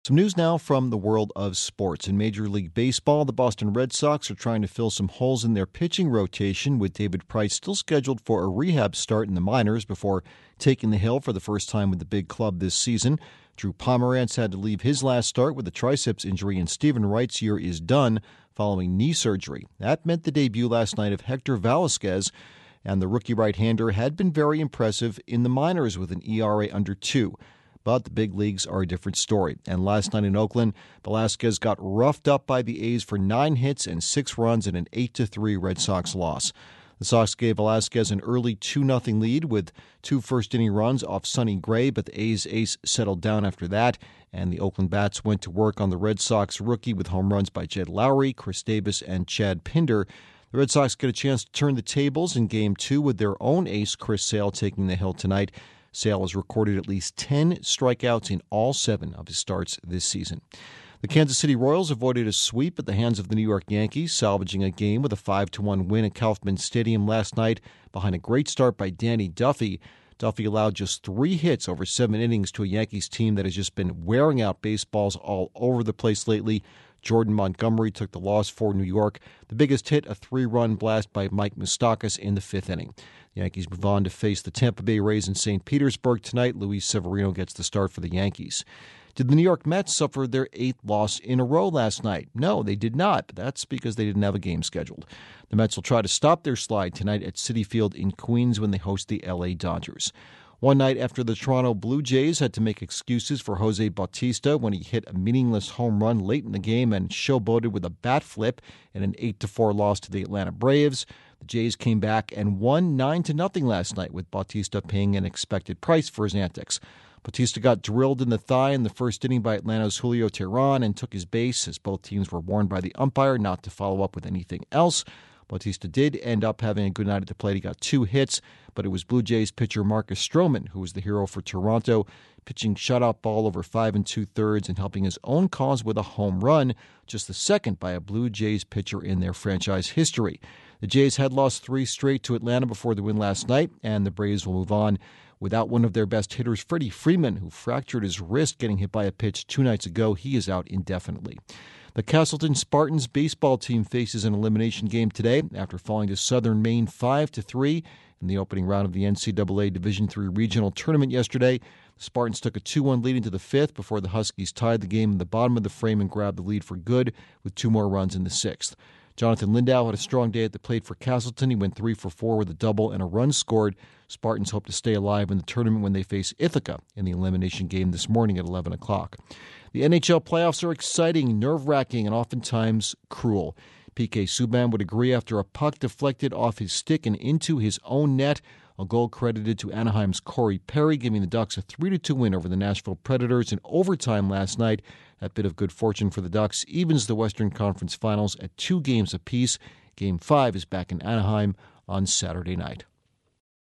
Some news now from the world of sports. In Major League Baseball, the Boston Red Sox are trying to fill some holes in their pitching rotation, with David Price still scheduled for a rehab start in the minors before taking the hill for the first time with the big club this season. Drew Pomeranz had to leave his last start with a triceps injury, and Stephen Wright's year is done following knee surgery. That meant the debut last night of Hector Velasquez, and the rookie right-hander had been very impressive in the minors with an ERA under 2. But the big leagues are a different story. And last night in Oakland, Velasquez got roughed up by the A's for 9 hits and 6 runs in an 8-3 Red Sox loss. The Sox gave Velasquez an early 2-0 lead with 2 first-inning runs off Sonny Gray, but the A's ace settled down after that, and the Oakland Bats went to work on the Red Sox rookie with home runs by Jed Lowry, Chris Davis, and Chad Pinder. The Red Sox get a chance to turn the tables in Game 2 with their own ace, Chris Sale, taking the hill tonight. Sale has recorded at least 10 strikeouts in all 7 of his starts this season. The Kansas City Royals avoided a sweep at the hands of the New York Yankees, salvaging a game with a 5-1 win at Kauffman Stadium last night behind a great start by Danny Duffy. Duffy allowed just 3 hits over 7 innings to a Yankees team that has just been wearing out baseballs all over the place lately. Jordan Montgomery took the loss for New York. The biggest hit, a 3-run blast by Mike Moustakas in the 5th inning. The Yankees move on to face the Tampa Bay Rays in St. Petersburg tonight. Luis Severino gets the start for the Yankees. Did the New York Mets suffer their 8th loss in a row last night? No, they did not, but that's because they didn't have a game scheduled. The Mets will try to stop their slide tonight at Citi Field in Queens when they host the LA Dodgers. One night after the Toronto Blue Jays had to make excuses for Jose Bautista when he hit a meaningless home run late in the game and showboated with a bat flip in an 8-4 loss to the Atlanta Braves, the Jays came back and won 9-0 last night, with Bautista paying an expected price for his antics. Bautista got drilled in the thigh in the first inning by Atlanta's Julio Teheran and took his base, as both teams were warned by the umpire not to follow up with anything else. Bautista did end up having a good night at the plate. He got 2 hits, but it was Blue Jays pitcher Marcus Stroman who was the hero for Toronto, pitching shutout ball over 5 2/3 and helping his own cause with a home run, just the second by a Blue Jays pitcher in their franchise history. The Jays had lost 3 straight to Atlanta before the win last night, and the Braves will move on without one of their best hitters, Freddie Freeman, who fractured his wrist getting hit by a pitch 2 nights ago. He is out indefinitely. The Castleton Spartans baseball team faces an elimination game today after falling to Southern Maine 5-3 in the opening round of the NCAA Division III regional tournament yesterday. The Spartans took a 2-1 lead into the 5th before the Huskies tied the game in the bottom of the frame and grabbed the lead for good with 2 more runs in the 6th. Jonathan Lindau had a strong day at the plate for Castleton. He went 3 for 4 with a double and a run scored. Spartans hope to stay alive in the tournament when they face Ithaca in the elimination game this morning at 11 o'clock. The NHL playoffs are exciting, nerve-wracking, and oftentimes cruel. PK Subban would agree after a puck deflected off his stick and into his own net. A goal credited to Anaheim's Corey Perry, giving the Ducks a 3-2 win over the Nashville Predators in overtime last night. That bit of good fortune for the Ducks evens the Western Conference Finals at 2 games apiece. Game 5 is back in Anaheim on Saturday night.